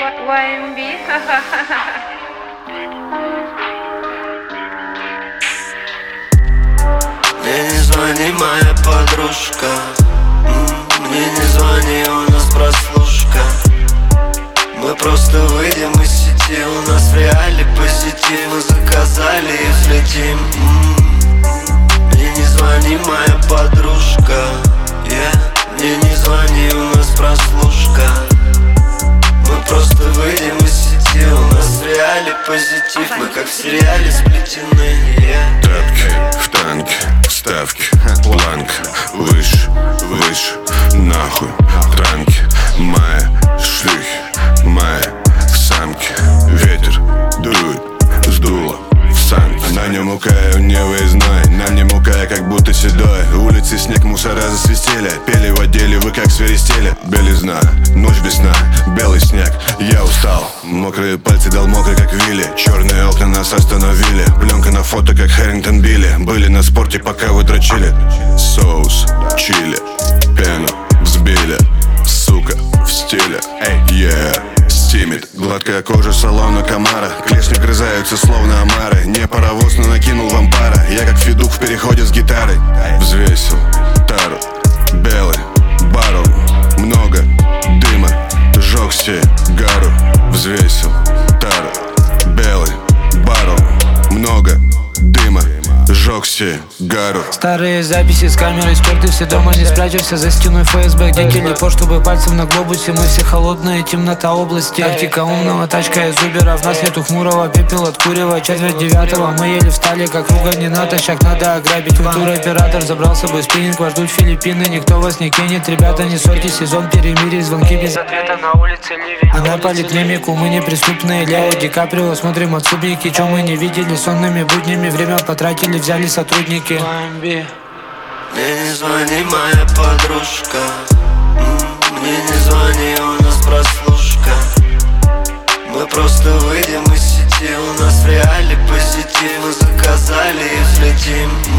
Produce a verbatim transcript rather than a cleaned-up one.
уай эм би. Мне не звони, моя подружка. Мне не звони, у нас прослушка. Мы просто выйдем из сети, у нас в реале позитив. Мы заказали и взлетим. Мне не звони, моя подружка. yeah. Мне не звони, у нас прослушка. Мы просто выйдем из сети, у нас в реале позитив. Мы как в сериале сплетены. yeah. Тапки в танке, ставки, планка, выше, выше, нахуй, транки, моя шлюхи, моя самки. Ветер дует, сдуло в санки. На нем мукая, не выездной, на мне мукая, как будто седой. Улицы снег, мусора засвистели, пели в отделе, вы как свиристели. Белизна, ночь без сна, белый снег, я устал. Мокрые пальцы дал мокрый, как Вилли. Черные окна нас остановили. Пленка на фото, как Хэрингтон Билли. Были на спорте, пока вы дрочили. Соус, чили, пену взбили. Сука, в стиле, эй, yeah. Стимит, гладкая кожа салона Камара. Клешни грызаются словно омары. Не паровоз, но накинул вам пара. Я как федук в переходе с гитарой. Взвесил тару, белый баррел. Много дыма, жёг сигару. Взвесил тару, белый баррел. Много дыма, жёг сигару. Старые записи с камерой стерты, все дома не спрячешься за стеной эф эс бэ. Где телепорт, чтобы пальцем на глобусе. Мы все холодные, темнота области. Тактика умного, тачка из Убера. В нас нету хмурого, пепел от курева. Четверть девятого, мы еле встали, как ругань натощак. Надо ограбить туроператор, забрал с собой спиннинг. Вас ждут Филиппины, никто вас не кинет. Ребята, не ссорьтесь, сезон перемирий. Звонки без ответа, на улице ливень. А на поликлинику мы неприступные. Лео Ди Каприо, смотрим отступники. Чё мы не видели сонными буднями? Время потратили, взяли сотрудники. Мне не звони, моя подружка. Мне не звони, у нас прослушка. Мы просто выйдем из сети, у нас в реале позитив. Мы заказали и взлетим.